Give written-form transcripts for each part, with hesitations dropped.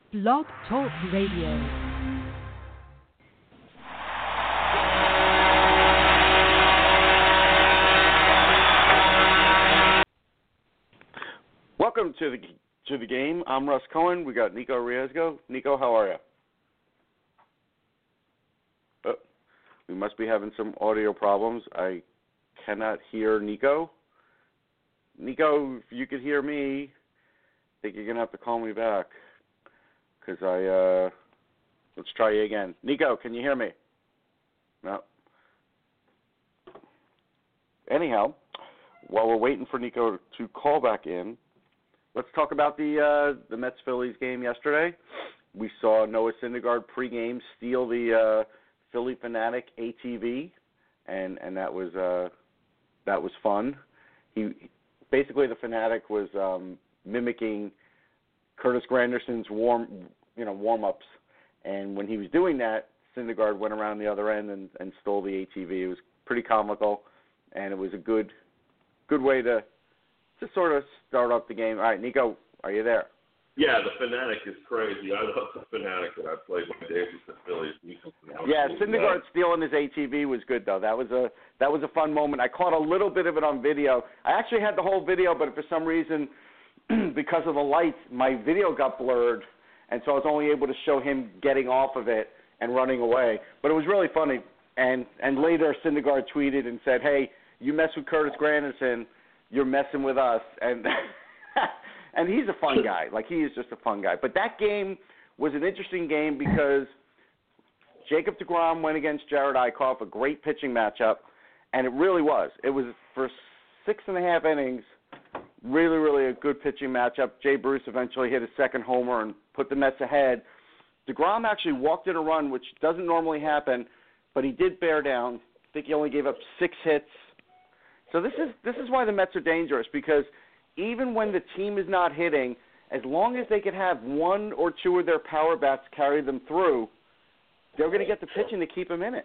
Blog Talk Radio. Welcome to the game. I'm Russ Cohen. We got Nico Riesgo. Nico, how are you? Oh, we must be having some audio problems. I cannot hear Nico. Nico, if you could hear me, I think you're going to have to call me back because let's try you again. Nico, can you hear me? No. Anyhow, while we're waiting for Nico to call back in, let's talk about the Mets-Phillies game yesterday. We saw Noah Syndergaard pregame steal the Philly Fanatic ATV, and that was fun. Basically the Fanatic was mimicking Curtis Granderson's warm-ups, and when he was doing that, Syndergaard went around the other end and stole the ATV. It was pretty comical, and it was a good way to sort of start up the game. All right, Nico, are you there? Yeah, the Fanatic is crazy. I love the Fanatic that I played my days with the Phillies. Yeah, Syndergaard stealing his ATV was good, though. That was a fun moment. I caught a little bit of it on video. I actually had the whole video, but for some reason, because of the lights, my video got blurred, and so I was only able to show him getting off of it and running away. But it was really funny. And later, Syndergaard tweeted and said, "Hey, you mess with Curtis Granderson, you're messing with us." And and he's a fun guy. Like, he is just a fun guy. But that game was an interesting game because Jacob deGrom went against Jared Eichhoff, a great pitching matchup, and it really was. It was for 6.5 innings, really, really a good pitching matchup. Jay Bruce eventually hit his second homer and put the Mets ahead. deGrom actually walked in a run, which doesn't normally happen, but he did bear down. I think he only gave up 6 hits. So this is why the Mets are dangerous, because even when the team is not hitting, as long as they can have 1 or 2 of their power bats carry them through, they're going to get the pitching to keep them in it.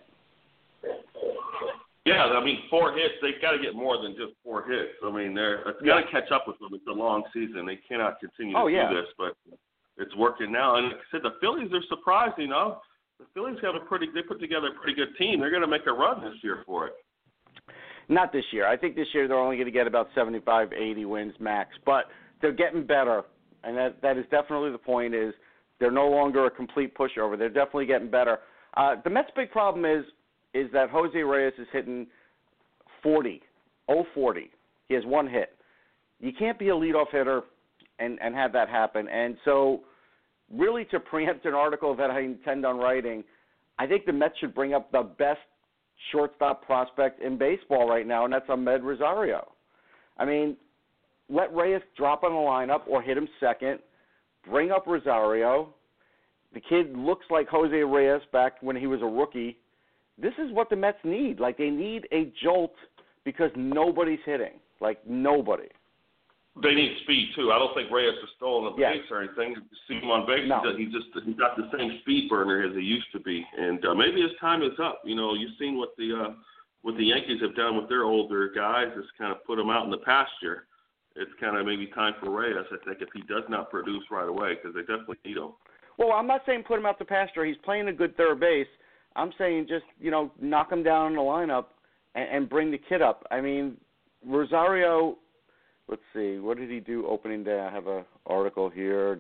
Yeah, I mean, 4 hits, they've got to get more than just 4 hits. I mean, it's got to catch up with them. It's a long season. They cannot continue to do this, but it's working now. And like I said, the Phillies are surprised, you know. The Phillies they put together a pretty good team. They're going to make a run this year for it. Not this year. I think this year they're only going to get about 75, 80 wins max. But they're getting better, and that is definitely the point, is they're no longer a complete pushover. They're definitely getting better. The Mets' big problem is that Jose Reyes is hitting 40. He has 1 hit. You can't be a leadoff hitter and have that happen. And so really, to preempt an article that I intend on writing, I think the Mets should bring up the best shortstop prospect in baseball right now, and that's Ahmed Rosario. I mean, let Reyes drop on the lineup or hit him second. Bring up Rosario. The kid looks like Jose Reyes back when he was a rookie. This is what the Mets need. Like, they need a jolt because nobody's hitting. Like, nobody. They need speed, too. I don't think Reyes has stolen a base or anything. You see him on base, he's got the same speed burner as he used to be. And maybe his time is up. You know, you've seen what the Yankees have done with their older guys. It's kind of put them out in the pasture. It's kind of maybe time for Reyes, I think, if he does not produce right away, because they definitely need him. Well, I'm not saying put him out the pasture. He's playing a good third base. I'm saying just, knock him down in the lineup and bring the kid up. I mean, Rosario, let's see, what did he do opening day? I have an article here.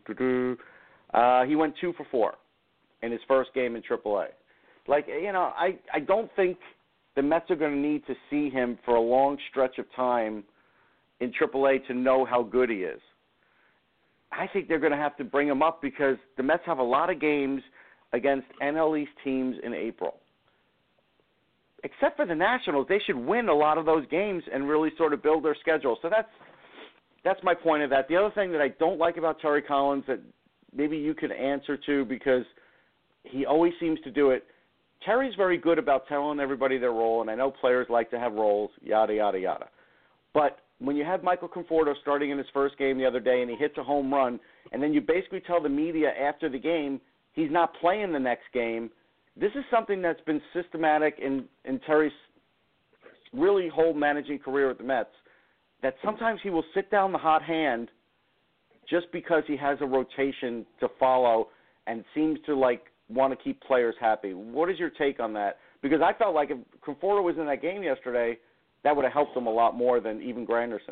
He went 2 for 4 in his first game in AAA. Like, I don't think the Mets are going to need to see him for a long stretch of time in AAA to know how good he is. I think they're going to have to bring him up because the Mets have a lot of games against NL East teams in April. Except for the Nationals, they should win a lot of those games and really sort of build their schedule. So that's my point of that. The other thing that I don't like about Terry Collins that maybe you could answer to, because he always seems to do it, Terry's very good about telling everybody their role, and I know players like to have roles, yada, yada, yada. But when you have Michael Conforto starting in his first game the other day and he hits a home run, and then you basically tell the media after the game he's not playing the next game, this is something that's been systematic in Terry's really whole managing career with the Mets, that sometimes he will sit down the hot hand just because he has a rotation to follow and seems to want to keep players happy. What is your take on that? Because I felt like if Conforto was in that game yesterday, that would have helped him a lot more than even Granderson.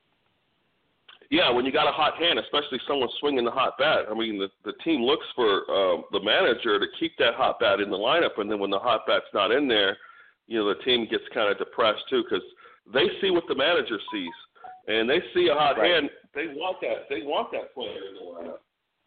Yeah, when you got a hot hand, especially someone swinging the hot bat, I mean, the team looks for the manager to keep that hot bat in the lineup, and then when the hot bat's not in there, the team gets kind of depressed too because they see what the manager sees, and they see a hot hand. They want that. They want that player in the lineup.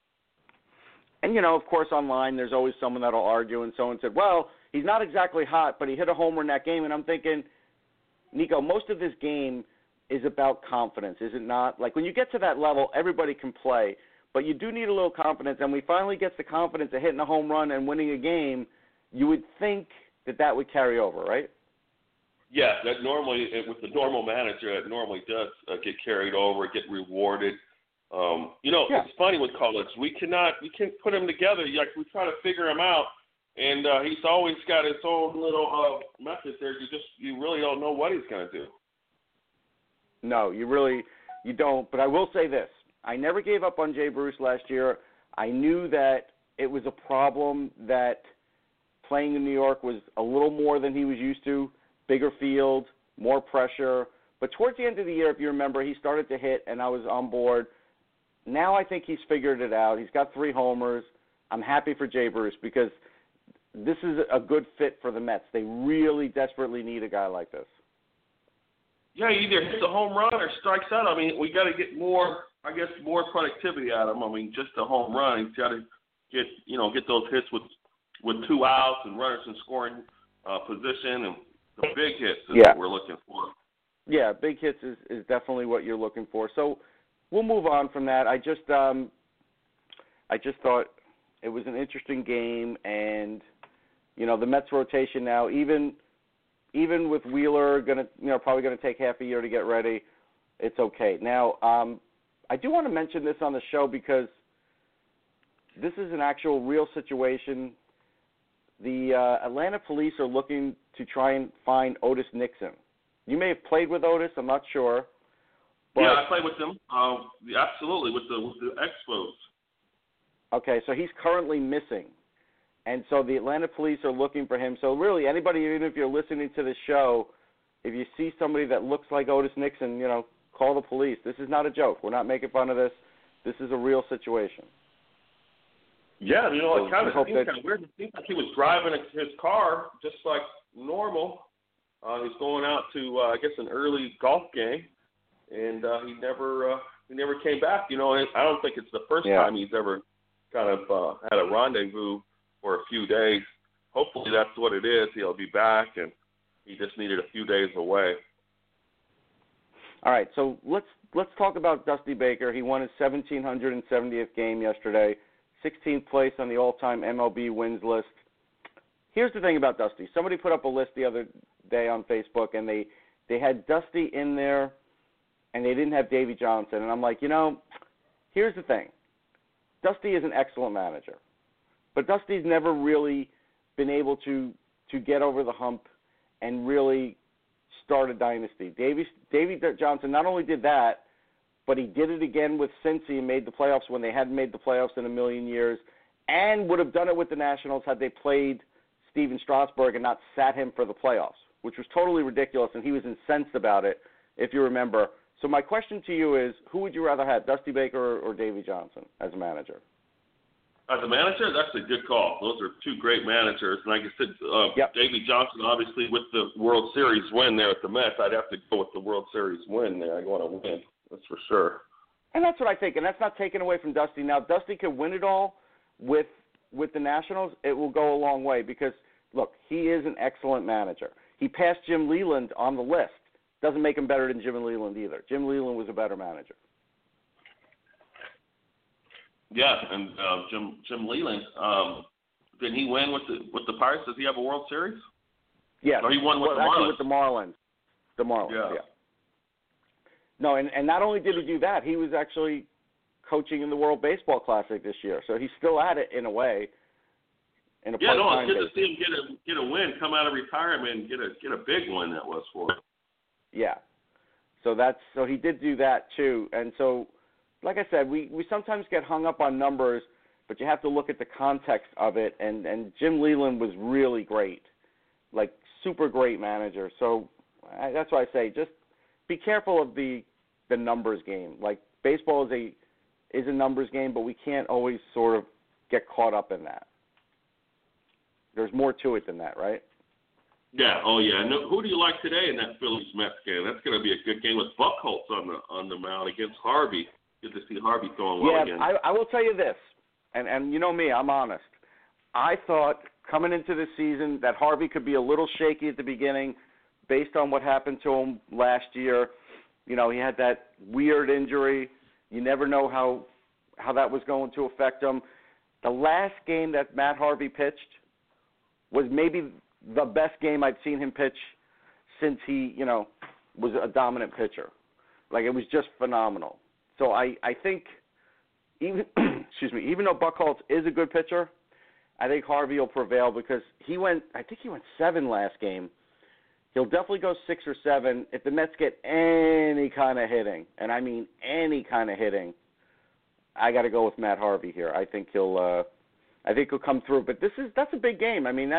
And, of course, online there's always someone that will argue, and someone said, well, he's not exactly hot, but he hit a homer in that game. And I'm thinking, Nico, most of this game is about confidence, is it not? Like when you get to that level, everybody can play, but you do need a little confidence, and we finally get the confidence of hitting a home run and winning a game. You would think that would carry over, right? Yeah, that normally, with the normal manager, it normally does get carried over, get rewarded. It's funny with college. We can't put them together. Like we try to figure him out, and he's always got his own little method there. You really don't know what he's going to do. No, you don't. But I will say this: I never gave up on Jay Bruce last year. I knew that it was a problem that playing in New York was a little more than he was used to, bigger field, more pressure. But towards the end of the year, if you remember, he started to hit, and I was on board. Now I think he's figured it out. He's got 3 homers. I'm happy for Jay Bruce because this is a good fit for the Mets. They really desperately need a guy like this. Yeah, he either hits a home run or strikes out. I mean, we got to get more productivity out of him. I mean, just a home run. He's got to get those hits with 2 outs and runners in scoring position, and the big hits is what we're looking for. Yeah, big hits is definitely what you're looking for. So we'll move on from that. I just thought it was an interesting game, and the Mets rotation now, even with Wheeler probably going to take half a year to get ready, it's okay. Now, I do want to mention this on the show because this is an actual real situation. The Atlanta police are looking to try and find Otis Nixon. You may have played with Otis, I'm not sure. But, yeah, I played with him. Absolutely, with the Expos. Okay, so he's currently missing. And so the Atlanta police are looking for him. So really, anybody, even if you're listening to the show, if you see somebody that looks like Otis Nixon, call the police. This is not a joke. We're not making fun of this. This is a real situation. Yeah, it kind of seems kind of weird. It seems like he was driving his car just like normal. He's going out to, I guess, an early golf game, and he never came back. I don't think it's the first time he's ever kind of had a rendezvous for a few days. Hopefully that's what it is. He'll be back, and he just needed a few days away. All right, so let's talk about Dusty Baker. He won his 1,770th game yesterday, 16th place on the all-time MLB wins list. Here's the thing about Dusty. Somebody put up a list the other day on Facebook, and they had Dusty in there, and they didn't have Davey Johnson. And I'm like, here's the thing. Dusty is an excellent manager, but Dusty's never really been able to get over the hump and really start a dynasty. Davey Johnson not only did that, but he did it again with Cincy and made the playoffs when they hadn't made the playoffs in a million years, and would have done it with the Nationals had they played Steven Strasburg and not sat him for the playoffs, which was totally ridiculous, and he was incensed about it, if you remember. So my question to you is, who would you rather have, Dusty Baker or Davey Johnson as a manager? As a manager, that's a good call. Those are 2 great managers. And like I said, Davey Johnson, obviously, with the World Series win there at the Mets, I'd have to go with the World Series win there. I want to win, that's for sure. And that's what I think, and that's not taken away from Dusty. Now, Dusty can win it all with the Nationals. It will go a long way because, look, he is an excellent manager. He passed Jim Leyland on the list. Doesn't make him better than Jim Leyland either. Jim Leyland was a better manager. Yeah, and Jim Leyland, did he win with the Pirates? Does he have a World Series? Yeah. Or he won with the Marlins? With the Marlins. The Marlins, yeah. No, and not only did he do that, he was actually coaching in the World Baseball Classic this year. So he's still at it in a way. It's good to see him get a win, come out of retirement, and get a big one that was for him. Yeah. So he did do that too. And so like I said, we sometimes get hung up on numbers, but you have to look at the context of it. And Jim Leyland was really great, like super great manager. So that's why I say just be careful of the numbers game. Like baseball is a numbers game, but we can't always sort of get caught up in that. There's more to it than that, right? Yeah. Oh, yeah. No, who do you like today in that Phillies-Mets game? That's going to be a good game with Buchholz on the mound against Harvey. Good to see Harvey throwing well again. Yeah, I will tell you this, and you know me, I'm honest. I thought coming into the season that Harvey could be a little shaky at the beginning based on what happened to him last year. You know, he had that weird injury. You never know how that was going to affect him. The last game that Matt Harvey pitched was maybe the best game I've seen him pitch since he, you know, was a dominant pitcher. Like, it was just phenomenal. So I think even even though Buchholz is a good pitcher, I think Harvey will prevail because I think he went 7 last game. He'll definitely go 6 or 7 if the Mets get any kind of hitting, and I mean any kind of hitting. I got to go with Matt Harvey here. I think he'll come through. But that's a big game. I mean,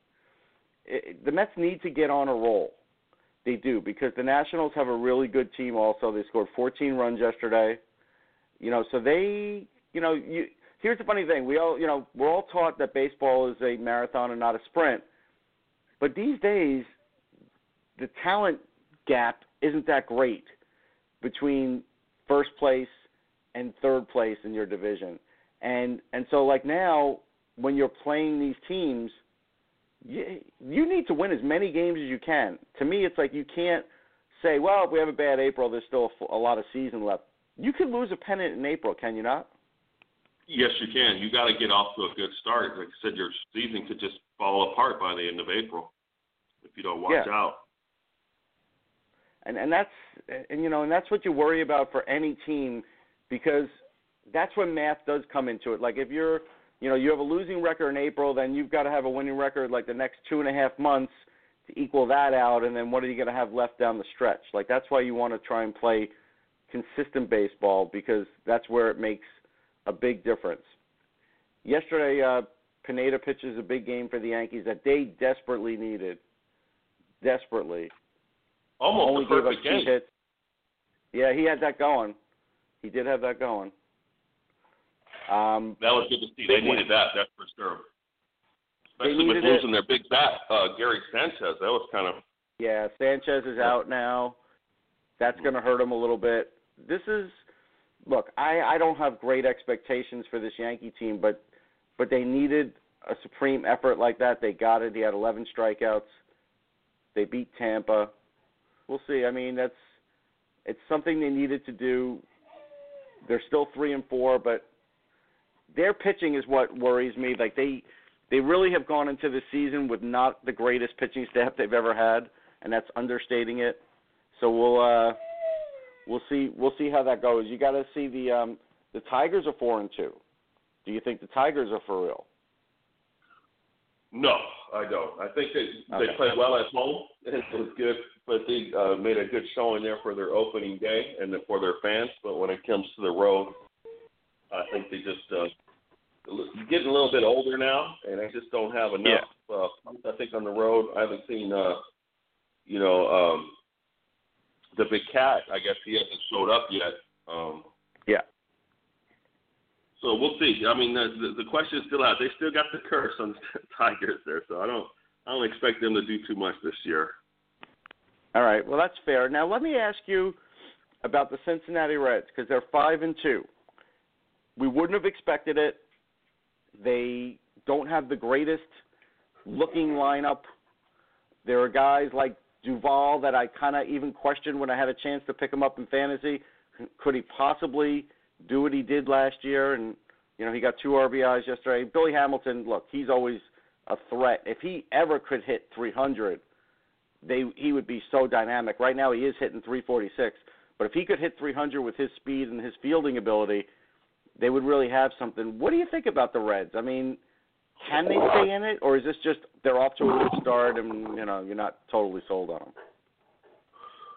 the Mets need to get on a roll. They do, because the Nationals have a really good team also. They scored 14 runs yesterday. You know, so they, you know, here's the funny thing. We're all taught that baseball is a marathon and not a sprint. But these days, the talent gap isn't that great between first place and third place in your division. And so, like now, when you're playing these teams, you need to win as many games as you can. To me, it's like you can't say, well, if we have a bad April, there's still a lot of season left. You could lose a pennant in April, can you not? Yes, you can. You got to get off to a good start. Like I said, your season could just fall apart by the end of April if you don't watch out. And that's what you worry about for any team, because that's when math does come into it. Like if you have a losing record in April, then you've got to have a winning record like the next 2.5 months to equal that out, and then what are you going to have left down the stretch? Like that's why you want to try and play consistent baseball, because that's where it makes a big difference. Yesterday, Pineda pitches a big game for the Yankees that they desperately needed. Desperately. Almost only a perfect gave up 2 hits. Yeah, he had that going. He did have that going. That was good to see. They needed that, that's for sure. Especially with losing their big bat, Gary Sanchez. That was kind of... Yeah, Sanchez is out now. That's going to hurt him a little bit. Look, I don't have great expectations for this Yankee team, but they needed a supreme effort like that. They got it. He had 11 strikeouts. They beat Tampa. We'll see. I mean, it's something they needed to do. They're still 3-4, but their pitching is what worries me. Like they really have gone into the season with not the greatest pitching staff they've ever had, and that's understating it. So we'll see how that goes. You got to see the Tigers are 4-2. Do you think the Tigers are for real? No, I don't. I think they played well at home, and it was good, but they made a good showing there for their opening day and for their fans. But when it comes to the road, I think they just getting a little bit older now, and they just don't have enough. I think on the road, I haven't seen, the big cat. I guess he hasn't showed up yet. So we'll see. I mean, the question is still out. They still got the curse on the Tigers there, so I don't expect them to do too much this year. All right. Well, that's fair. Now let me ask you about the Cincinnati Reds, because they're 5-2. We wouldn't have expected it. They don't have the greatest looking lineup. There are guys like Duvall that I kind of even questioned when I had a chance to pick him up in fantasy. Could he possibly do what he did last year? And, he got 2 RBIs yesterday. Billy Hamilton, look, he's always a threat. If he ever could hit 300, he would be so dynamic. Right now he is hitting 346. But if he could hit 300 with his speed and his fielding ability, they would really have something. What do you think about the Reds? I mean, can they stay in it, or is this just they're off to a good start and, you're not totally sold on them?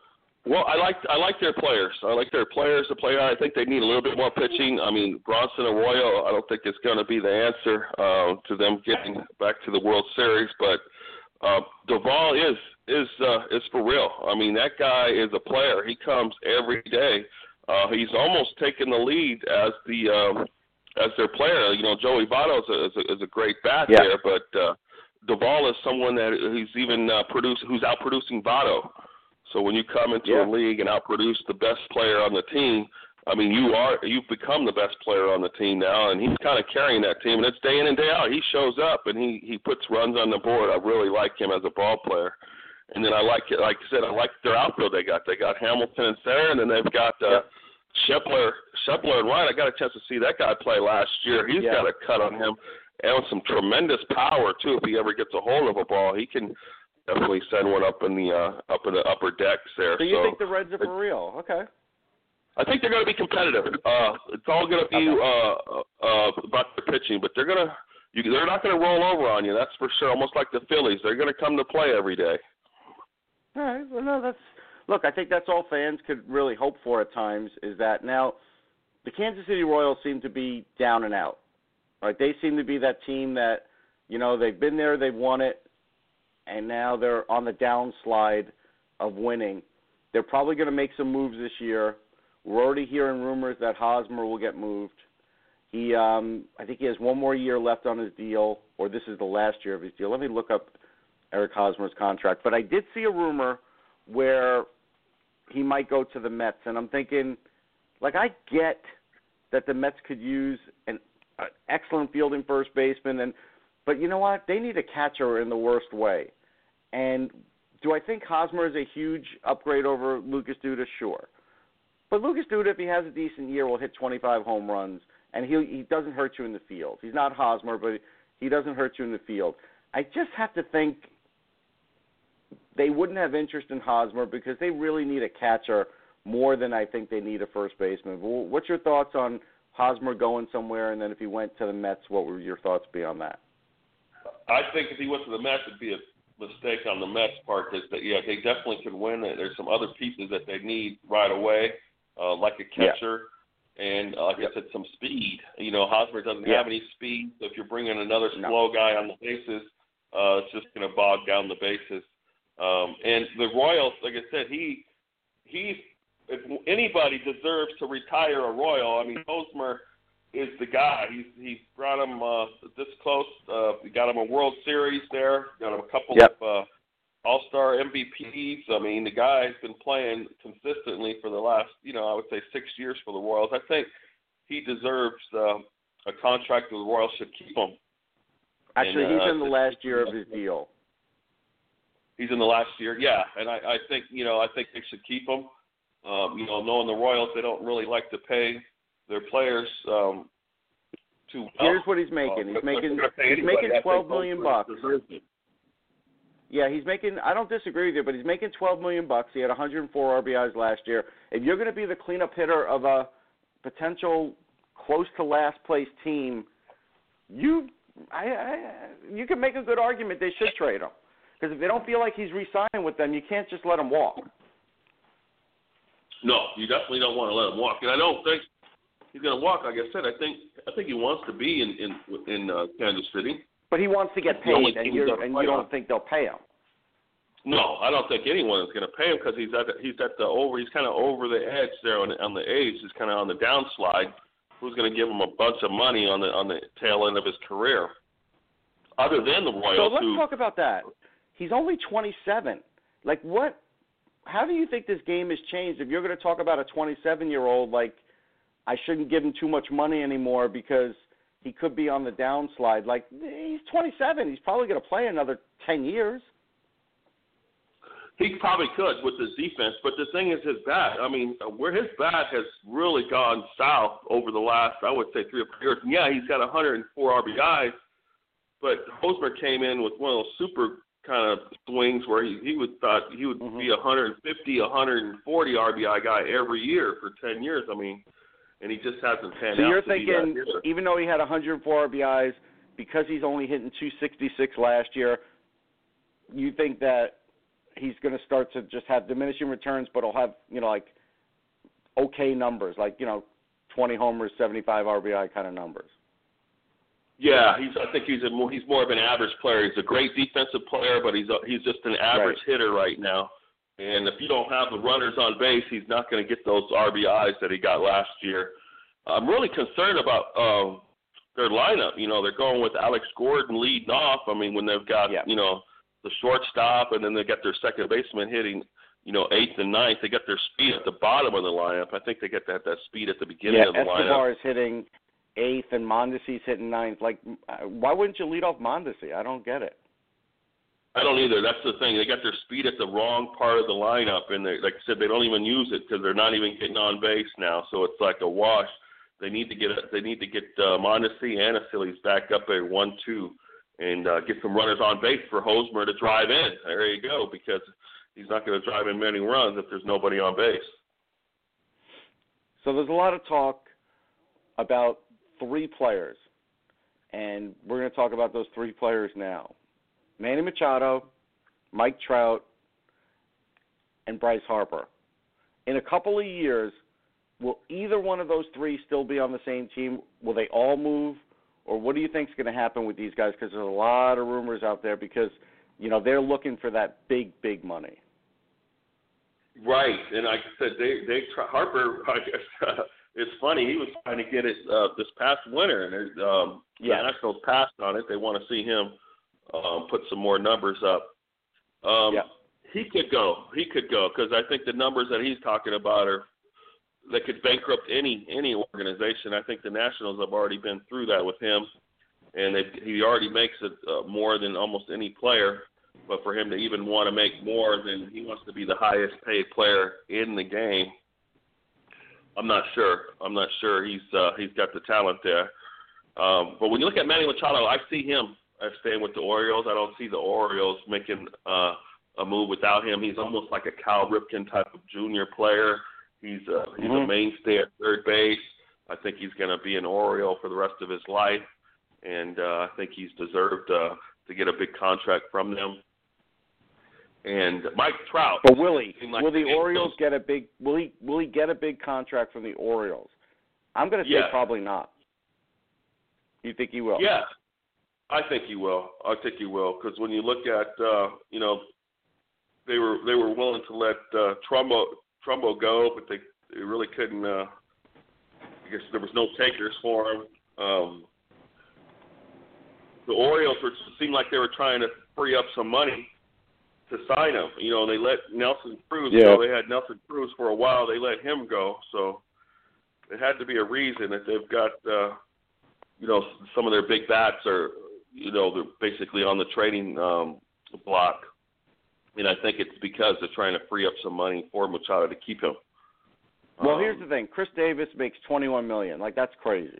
Well, I like their players. I like their players to play on. I think they need a little bit more pitching. I mean, Bronson Arroyo, I don't think it's going to be the answer to them getting back to the World Series. But Duvall is for real. I mean, that guy is a player. He comes every day. He's almost taken the lead as their player. You know, Joey Votto is a great bat there, but Duvall is someone that who's even who's outproducing Votto. So when you come into a league and outproduce the best player on the team, I mean, you've become the best player on the team now, and he's kind of carrying that team. And it's day in and day out. He shows up and he puts runs on the board. I really like him as a ball player. And then I like I said, I like their outfield. They got Hamilton in center, and then they've got Shepler and Ryan. I got a chance to see that guy play last year. He's got a cut on him and with some tremendous power too. If he ever gets a hold of a ball, he can definitely send one up in the upper decks there. So you think the Reds are for real? Okay. I think they're going to be competitive. It's all going to be about the pitching, but they're not going to roll over on you. That's for sure. Almost like the Phillies, they're going to come to play every day. All right. Well, no, look. I think that's all fans could really hope for at times. Is that now the Kansas City Royals seem to be down and out. Right? They seem to be that team that they've been there, they've won it. And now they're on the downslide of winning. They're probably going to make some moves this year. We're already hearing rumors that Hosmer will get moved. I think he has one more year left on his deal, or this is the last year of his deal. Let me look up Eric Hosmer's contract. But I did see a rumor where he might go to the Mets, and I'm thinking, I get that the Mets could use an excellent fielding first baseman, but you know what? They need a catcher in the worst way. And do I think Hosmer is a huge upgrade over Lucas Duda? Sure. But Lucas Duda, if he has a decent year, will hit 25 home runs, and he doesn't hurt you in the field. He's not Hosmer, but he doesn't hurt you in the field. I just have to think they wouldn't have interest in Hosmer because they really need a catcher more than I think they need a first baseman. What's your thoughts on Hosmer going somewhere, and then if he went to the Mets, what would your thoughts be on that? I think if he went to the Mets, it'd be a mistake on the Mets' part. They definitely could win. There's some other pieces that they need right away, like a catcher and, like I said, some speed. Hosmer doesn't have any speed, so if you're bringing another slow guy on the bases, it's just going to bog down the bases. And the Royals, like I said, if anybody deserves to retire a Royal, I mean, Hosmer is the guy. He brought him this close. He got him a World Series there. Got him a couple of All-Star MVPs. I mean, the guy's been playing consistently for the last, I would say 6 years for the Royals. I think he deserves a contract that the Royals should keep him. Actually, he's in the last year of his deal. He's in the last year, and I think they should keep him. Knowing the Royals, they don't really like to pay their players too well. Here's what he's making. He's making $12 million. Yeah, he's making. I don't disagree with you, but he's making $12 million. He had 104 RBIs last year. If you're going to be the cleanup hitter of a potential close to last place team, you can make a good argument they should trade him. Because if they don't feel like he's re-signing with them, you can't just let him walk. No, you definitely don't want to let him walk. And I don't think he's going to walk. Like I said, I think he wants to be in Kansas City. But he wants to get paid, and you don't think they'll pay him. No, I don't think anyone is going to pay him because he's kind of over the edge there on the age. He's kind of on the downslide. Who's going to give him a bunch of money on the tail end of his career? Other than the Royals. So let's talk about that. He's only 27. What? How do you think this game has changed? If you're going to talk about a 27-year-old, I shouldn't give him too much money anymore because he could be on the downslide. He's 27. He's probably going to play another 10 years. He probably could with his defense, but the thing is his bat. I mean, where his bat has really gone south over the last, I would say, 3 or 4 years. And yeah, he's got 104 RBIs, but Hosmer came in with one of those super kind of swings where he would be 150, 140 RBI guy every year for 10 years. I mean, and he just hasn't panned out. So you're thinking, even though he had 104 RBIs, because he's only hitting 266 last year, you think that he's going to start to just have diminishing returns, but he'll have, like okay numbers, like, 20 homers, 75 RBI kind of numbers. Yeah, I think he's more of an average player. He's a great defensive player, but he's just an average hitter right now. And if you don't have the runners on base, he's not going to get those RBIs that he got last year. I'm really concerned about their lineup. They're going with Alex Gordon leading off. I mean, when they've got, the shortstop, and then they got their second baseman hitting, 8th and 9th. They got their speed at the bottom of the lineup. I think they get that speed at the beginning of the lineup. Escobar is hitting 8th, and Mondesi's hitting 9th. Like, why wouldn't you lead off Mondesi? I don't get it. I don't either. That's the thing. They got their speed at the wrong part of the lineup, and like I said, they don't even use it because they're not even getting on base now. So it's like a wash. They need to get Mondesi and Asiles back up at 1-2, and get some runners on base for Hosmer to drive in. There you go, because he's not going to drive in many runs if there's nobody on base. So there's a lot of talk about 3 players, and we're going to talk about those 3 players now. Manny Machado, Mike Trout, and Bryce Harper. In a couple of years, will either one of those 3 still be on the same team? Will they all move? Or what do you think is going to happen with these guys? Because there's a lot of rumors out there because, they're looking for that big, big money. Right. And like I said, Harper, I guess, it's funny. He was trying to get it this past winter, and the Nationals passed on it. They want to see him put some more numbers up. He could go because I think the numbers that he's talking about that could bankrupt any organization. I think the Nationals have already been through that with him, and he already makes it more than almost any player. But for him to even want to make more, then he wants to be the highest paid player in the game. I'm not sure. He's got the talent there. But when you look at Manny Machado, I see him staying with the Orioles. I don't see the Orioles making a move without him. He's almost like a Cal Ripken type of junior player. He's a mainstay at third base. I think he's going to be an Oriole for the rest of his life, and I think he's deserved to get a big contract from them. And Mike Trout. But will the Orioles get a big? Will he get a big contract from the Orioles? I'm going to say probably not. You think he will? Yeah, I think he will. Because when you look at they were willing to let Trumbo go, but they really couldn't. I guess there was no takers for him. The Orioles seemed like they were trying to free up some money to sign him. They let Nelson Cruz go. They had Nelson Cruz for a while. They let him go. So it had to be a reason that they've got, some of their big bats are, they're basically on the trading block. And I think it's because they're trying to free up some money for Machado to keep him. Well, here's the thing. Chris Davis makes $21 million. Like, that's crazy.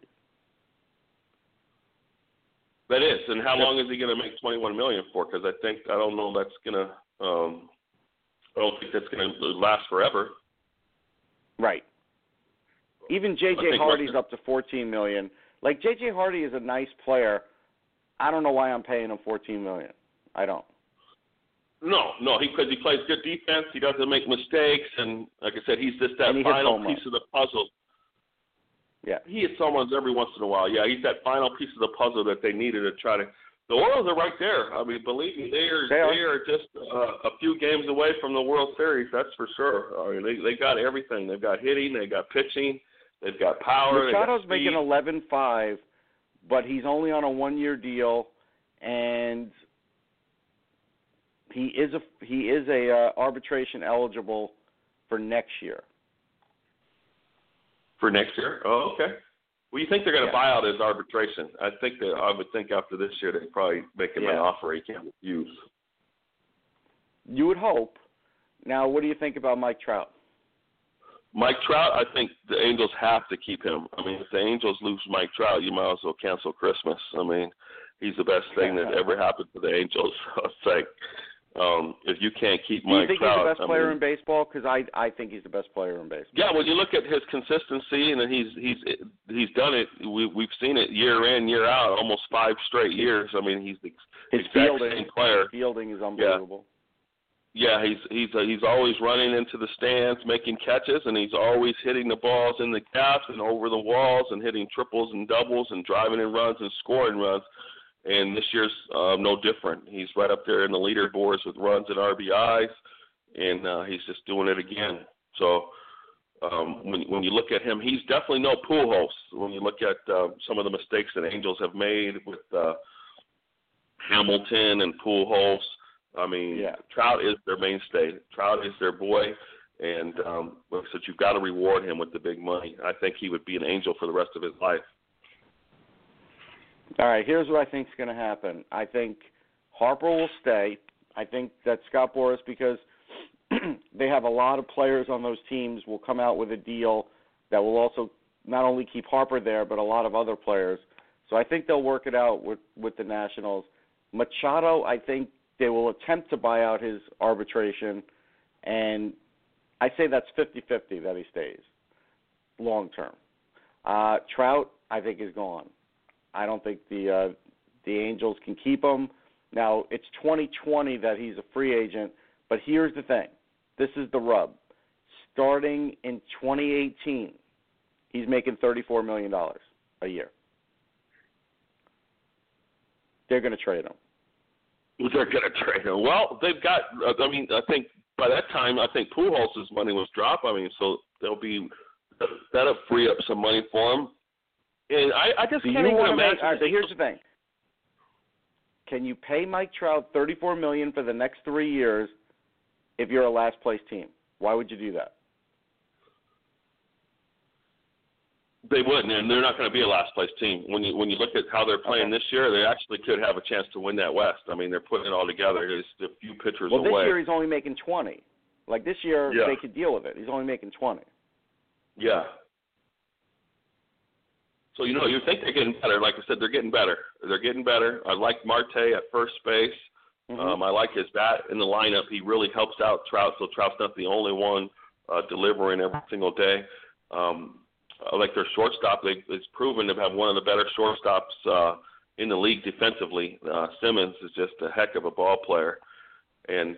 That is. And how long is he going to make $21 million for? Because I don't know that's going to I don't think that's going to last forever. Right. Even J.J. Hardy's up to $14 million. Like, J.J. Hardy is a nice player. I don't know why I'm paying him $14 million. I don't. No, because he plays good defense. He doesn't make mistakes, and like I said, he's just that final piece of the puzzle. Yeah, he hits home runs every once in a while. Yeah, he's that final piece of the puzzle that they needed to try to. The Orioles are right there. I mean, believe me, they are just a few games away from the World Series. That's for sure. I mean, they got everything. They've got hitting, they've got pitching, they've got power. Machado's making $11.5, but he's only on a 1-year deal, and he is a arbitration eligible for next year. For next year? Oh, okay. Well, you think they're going to buy out his arbitration? I would think after this year they'd probably make him an offer he can't refuse. You would hope. Now, what do you think about Mike Trout? Mike Trout, I think the Angels have to keep him. I mean, if the Angels lose Mike Trout, you might as well cancel Christmas. I mean, he's the best thing that ever happened to the Angels. It's like, if you can't keep Mike Trout. Do you think he's the best player in baseball? Because I think he's the best player in baseball. Yeah, when you look at his consistency, and he's done it. We've seen it year in, year out, almost 5 straight years. I mean, he's the exact same player. His fielding is unbelievable. Yeah, he's always running into the stands, making catches, and he's always hitting the balls in the gaps and over the walls and hitting triples and doubles and driving in runs and scoring runs. And this year's no different. He's right up there in the leaderboards with runs and RBIs, and he's just doing it again. So when you look at him, he's definitely no Pujols. When you look at some of the mistakes that Angels have made with Hamilton and Pujols, I mean, Trout is their mainstay. Trout is their boy, and like I said, you've got to reward him with the big money. I think he would be an Angel for the rest of his life. All right, here's what I think is going to happen. I think Harper will stay. I think that Scott Boras, because they have a lot of players on those teams, will come out with a deal that will also not only keep Harper there, but a lot of other players. So I think they'll work it out with the Nationals. Machado, I think they will attempt to buy out his arbitration, and I say that's 50-50 that he stays long term. Trout, I think, is gone. I don't think the Angels can keep him. Now, it's 2020 that he's a free agent, but here's the thing. This is the rub. Starting in 2018, he's making $34 million a year. They're going to trade him. They're going to trade him. Well, they've got, I think by that time, I think Pujols' money was dropped. So that'll free up some money for him. And I just can't even imagine. All right, so here's the thing. Can you pay Mike Trout $34 million for the next 3 years if you're a last-place team? Why would you do that? They wouldn't, and they're not going to be a last-place team. When you look at how they're playing this year, they actually could have a chance to win that West. They're putting it all together. There's a few pitchers away. Well, this year he's only making 20. Like this year, they could deal with it. He's only making 20. Yeah. So, you think they're getting better. Like I said, they're getting better. They're getting better. I like Marte at first base. Mm-hmm. I like his bat in the lineup. He really helps out Trout, so Trout's not the only one delivering every single day. I like their shortstop. It's proven to have one of the better shortstops in the league defensively. Simmons is just a heck of a ball player. And,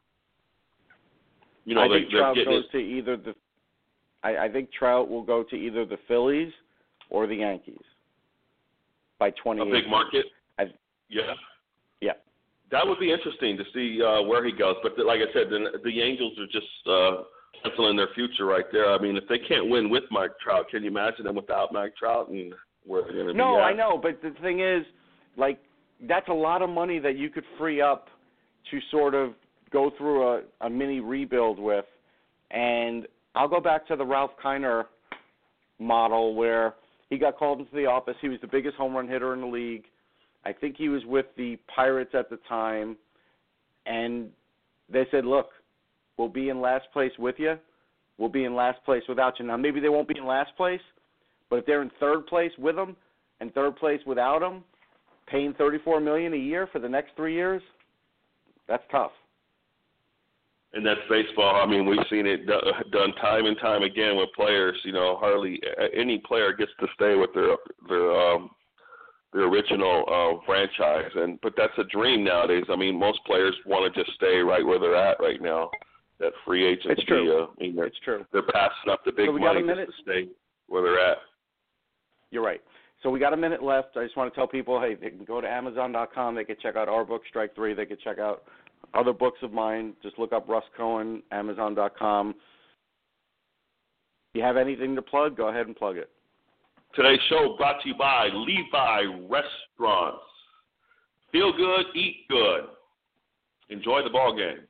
I think Trout goes to either I think Trout will go to either the Phillies or the Yankees by 2018. A big market? Yeah. Yeah. That would be interesting to see where he goes. But like I said, the Angels are just penciling their future right there. If they can't win with Mike Trout, can you imagine them without Mike Trout and where they're going to be? No, I know. But the thing is, that's a lot of money that you could free up to sort of go through a mini rebuild with. And I'll go back to the Ralph Kiner model where he got called into the office. He was the biggest home run hitter in the league. I think he was with the Pirates at the time. And they said, look, we'll be in last place with you. We'll be in last place without you. Now, maybe they won't be in last place, but if they're in third place with them and third place without them, paying $34 million a year for the next 3 years, that's tough. And that's baseball. We've seen it done time and time again with players. Hardly any player gets to stay with their original franchise. But that's a dream nowadays. Most players want to just stay right where they're at right now. That free agency. It's true. It's true. They're passing up the big money just to stay where they're at. You're right. So we got a minute left. I just want to tell people, hey, they can go to Amazon.com. They can check out our book, Strike 3. They can check out other books of mine. Just look up Russ Cohen, Amazon.com. If you have anything to plug, go ahead and plug it. Today's show brought to you by Levi Restaurants. Feel good, eat good. Enjoy the ball game.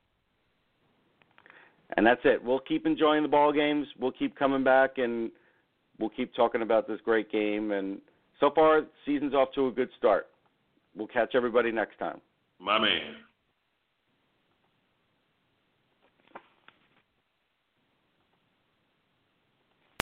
And that's it. We'll keep enjoying the ball games. We'll keep coming back, and we'll keep talking about this great game. And so far, the season's off to a good start. We'll catch everybody next time. My man.